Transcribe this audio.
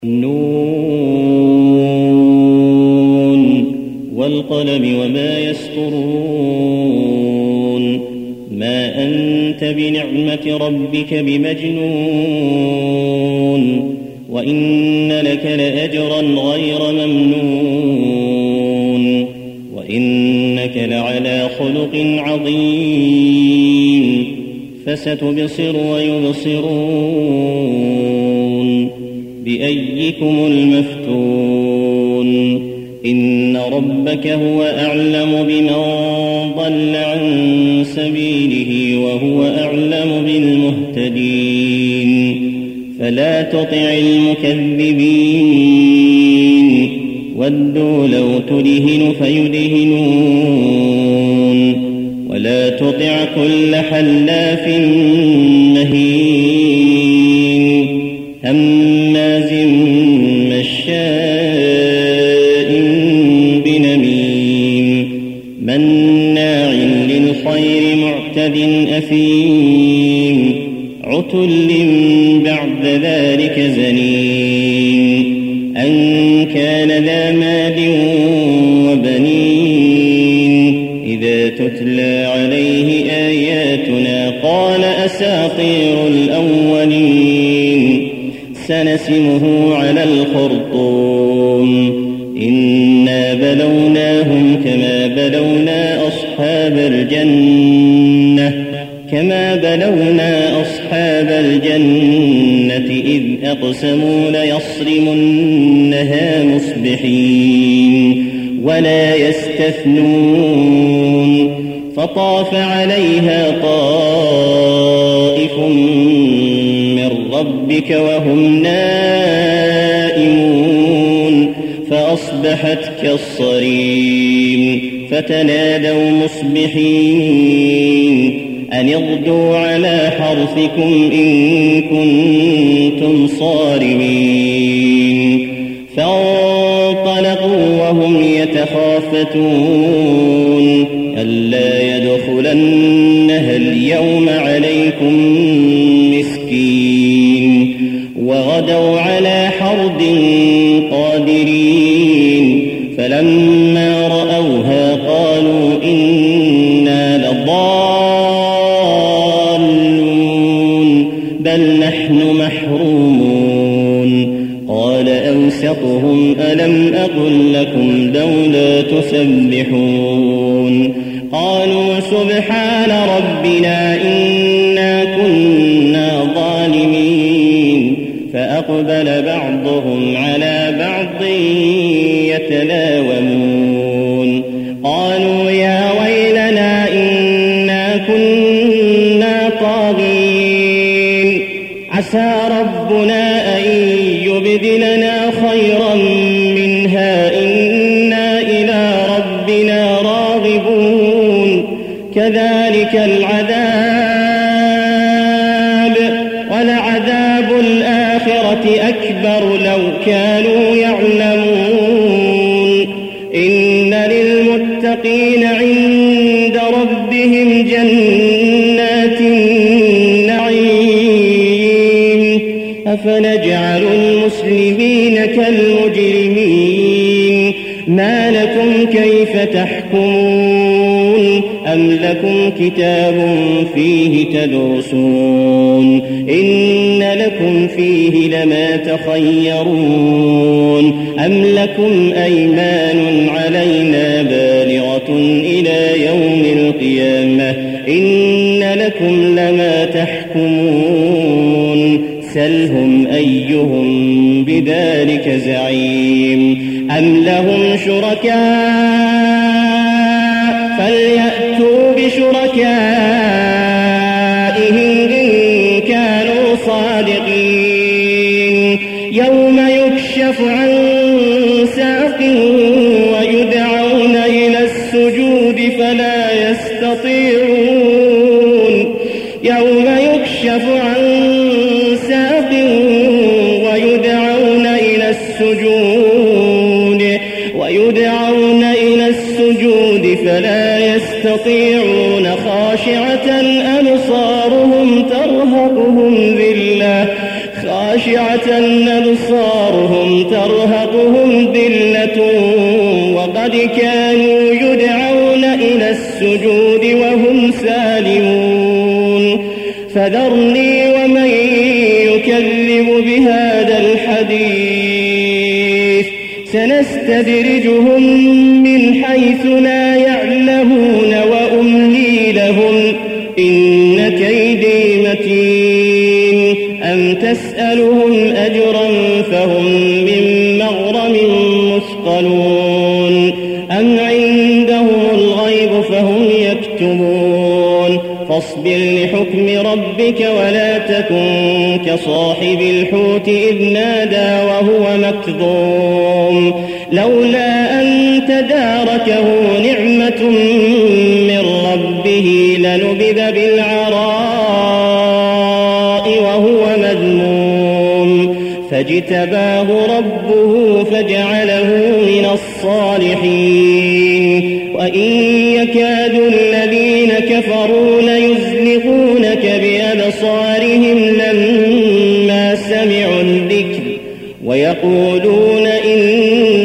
نون والقلم وما يسطرون ما أنت بنعمة ربك بمجنون وإن لك لأجرا غير ممنون وإنك لعلى خلق عظيم فستبصر ويبصرون بأيكم المفتون إن ربك هو أعلم بمن ضل عن سبيله وهو أعلم بالمهتدين فلا تطع المكذبين ودوا لو تدهن فيدهنون ولا تطع كل حلاف مهين هماز مشاء بنميم مناع للخير معتد أثيم عتل بعد ذلك زنيم أن كان ذا مال وبنين إذا تتلى عليه آياتنا قال أساطير الأولين سنسمه على الخرطوم إنا بلوناهم كما بلونا أصحاب الجنة إذ أقسموا ليصرمنها مصبحين ولا يستثنون فطاف عليها طائف من ربك وهم نائمون فأصبحت كالصريم فتنادوا مصبحين أن اغدوا على حرثكم إن كنتم صارمين فانطلقوا وهم يتخافتون ألا يدخلنها اليوم عليكم مسكين وغدوا على حرد قادرين فلما رأوها قالوا إنا لضالون بل نحن محرومون قال أوسطهم ألم أقل لكم لولا تسبحون قالوا سبحان ربنا إنا كنا ظالمين فأقبل بعضهم على بعض يتلاومون قالوا يا ويلنا إنا كنا طاغين عسى ربنا أن يبدلنا خيرا منها إنا إلى ربنا راغبون كذلك العذاب ولعذاب الآخرة أكبر لو كانوا يعلمون إن للمتقين عند ربهم جنات النعيم أفنجعل المسلمين كالمجرمين ما لكم كيف تحكمون أم لكم كتاب فيه تدرسون إن لكم فيه لما تخيرون أم لكم أيمان علينا بالغة إلى يوم القيامة إن لكم لما تحكمون سلهم أيهم بذلك زعيم أم لهم شركاء فليأتوا بشركائهم إن كانوا صادقين يوم يكشف عن ساق ويدعون إلى السجود فلا يستطيعون يوم يكشف عن ساق ويدعون إلى السجود فلا يستطيعون خاشعة أبصارهم ترهقهم ذلة خاشعة أبصارهم ترهقهم ذلة وقد كانوا يدعون إلى السجود وهم سالمون فذرني ومن يكذب بهذا الحديث سنستدرجهم من حيث لا يعلمون وأملي لهم إن كيدي متين أم تسألهم أجرا فهم من مغرم مثقلون أم عندهم الغيب فهم يكتبون فاصبر لحكم ربك ولا تكن كصاحب الحوت إذ نادى وهو مكظوم لولا أن تداركه نعمة من ربه لنبذ بالعراء وهو مذموم فاجتباه ربه فجعله من الصالحين وإن يكاد الذين كفروا ليزلقونك بأبصارهم لما سمعوا الذكر ويقولون إن